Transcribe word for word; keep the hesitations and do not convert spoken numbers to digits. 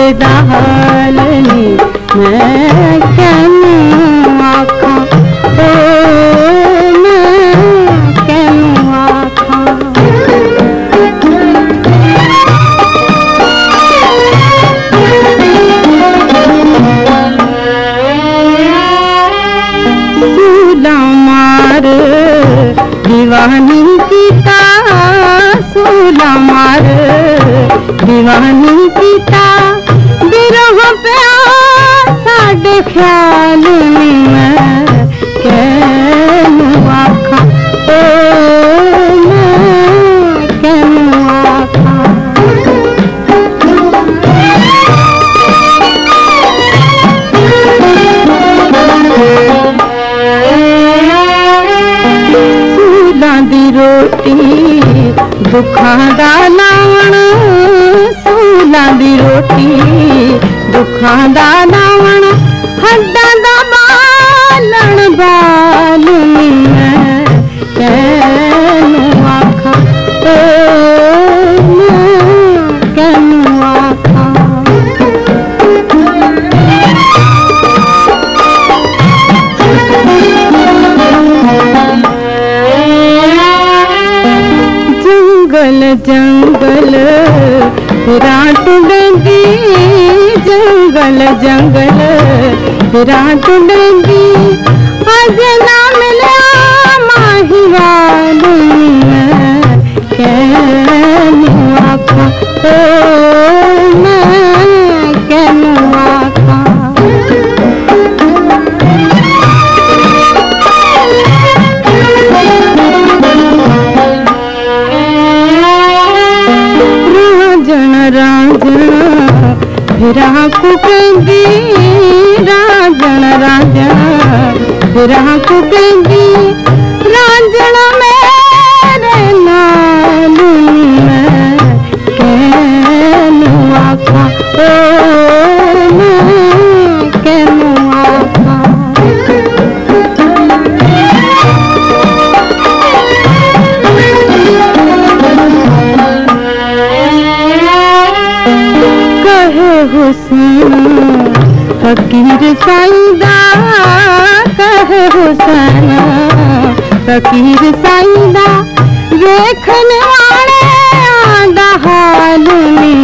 दा हाल नी मैं कैनू आखां ओ मैं कैनू आखां। सूला मार दीवानी कीता, सूला मार दीवानी कीता, बिरह प्यार साडे ख्याल नी मैं कैनू आखां ओ मैं कैनू आखां। सूलां दी रोटी दुखां दा लावण, सूलां दी रोटी दुखां दा लावण, हड्डां दा बालण बाल नी मैं कैनू आखां ओ मैं कैनू आखां। जंगल जंगल रात डेंदी, जंगल जंगल रात डेंदी, अज ना मिला माहीवाल मैं कैनू आखां ओ मैं कैनू आखां। राजन को कहंदी, राजन राजन राजन को कहंदी, राजन मेरे नाल मैं कैनू आखां ओ मैं कैनू आखां। कहे हुसैन फकीर साईदा, कहे हुसैन फकीर साईदा, देखने वाले आंदा हाल नी